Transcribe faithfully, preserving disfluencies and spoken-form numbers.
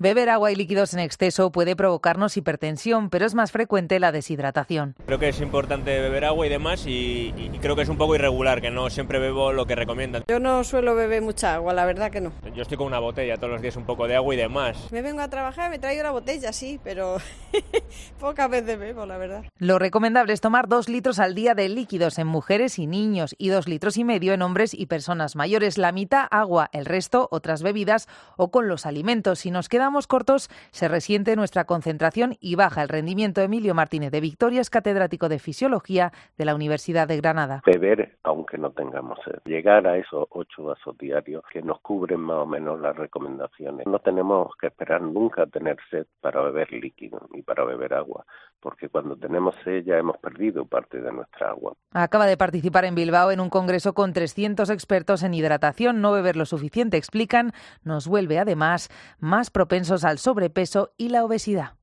Beber agua y líquidos en exceso puede provocarnos hipertensión, pero es más frecuente la deshidratación. Creo que es importante beber agua y demás y, y creo que es un poco irregular, que no siempre bebo lo que recomiendan. Yo no suelo beber mucha agua, la verdad que no. Yo estoy con una botella todos los días, un poco de agua y demás. Me vengo a trabajar, me traigo la botella, sí, pero pocas veces bebo, la verdad. Lo recomendable es tomar dos litros al día de líquidos en mujeres y niños y dos litros y medio en hombres y personas mayores. La mitad agua, el resto otras bebidas o con los alimentos. Si nos quedamos cortos, se resiente nuestra concentración y baja el rendimiento. Emilio Martínez de Victoria es catedrático de Fisiología de la Universidad de Granada. Beber aunque no tengamos sed. Llegar a esos ocho vasos diarios que nos cubren más o menos las recomendaciones. No tenemos que esperar nunca a tener sed para beber líquido y para beber agua, porque cuando tenemos sed ya hemos perdido parte de nuestra agua. Acaba de participar en Bilbao en un congreso con trescientos expertos en hidratación. No beber lo suficiente, explican, nos vuelve además más propensos al sobrepeso y la obesidad.